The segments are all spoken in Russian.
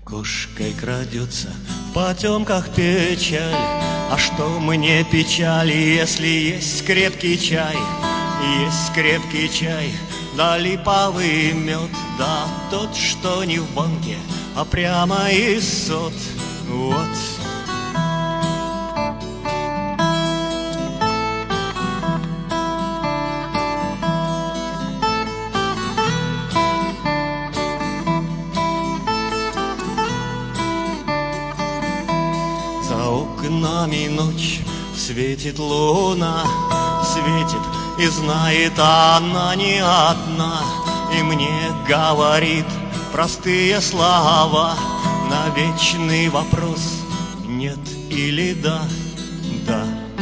Кошкой крадется в потемках печаль. А что мне печали, если есть крепкий чай? Есть крепкий чай, да липовый мед, да тот, что не в банке, а прямо из сот. Вот. За окнами ночь, светит луна, светит, и знает она не одна, и мне говорит простые слова на вечный вопрос: нет или да, да.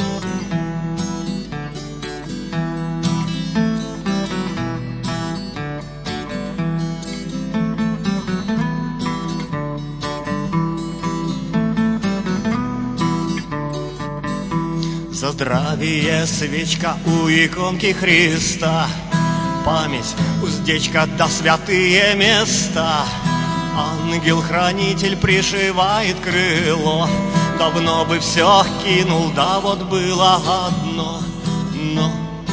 За здравие свечка у иконки Христа, память, уздечка да святые места. Ангел-хранитель пришивает крыло, давно бы все кинул, да вот было одно но.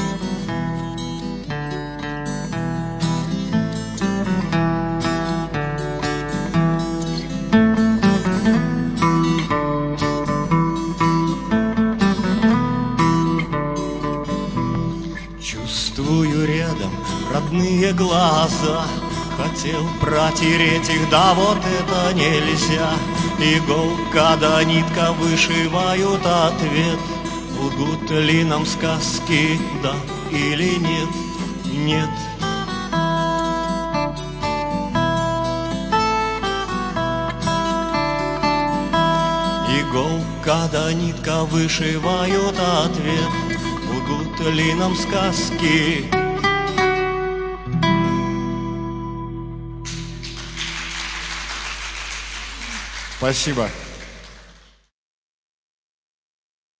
Чувствую рядом родные глаза, хотел протереть их, да вот это нельзя. Иголка да нитка вышивают ответ. Лгут ли нам сказки, да или нет? Нет. Иголка да нитка вышивают ответ. Лгут ли нам сказки? Спасибо.